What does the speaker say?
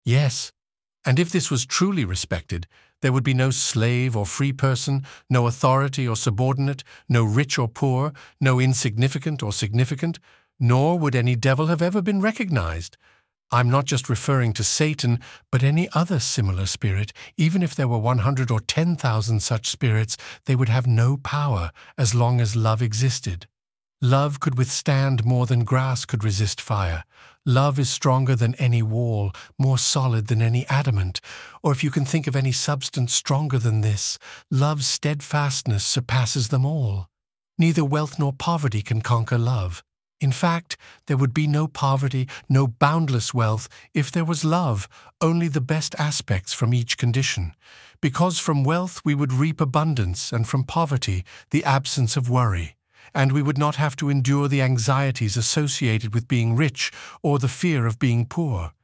Yes, and if this was truly respected, there would be no slave or free person, no authority or subordinate, no rich or poor, no insignificant or significant, nor would any devil have ever been recognized. I'm not just referring to Satan, but any other similar spirit. Even if there were 100 or 10,000 such spirits, they would have no power as long as love existed. Love could withstand more than grass could resist fire. Love is stronger than any wall, more solid than any adamant. Or if you can think of any substance stronger than this, love's steadfastness surpasses them all. Neither wealth nor poverty can conquer love. In fact, there would be no poverty, no boundless wealth, if there was love, only the best aspects from each condition. Because from wealth we would reap abundance, and from poverty the absence of worry. And we would not have to endure the anxieties associated with being rich or the fear of being poor.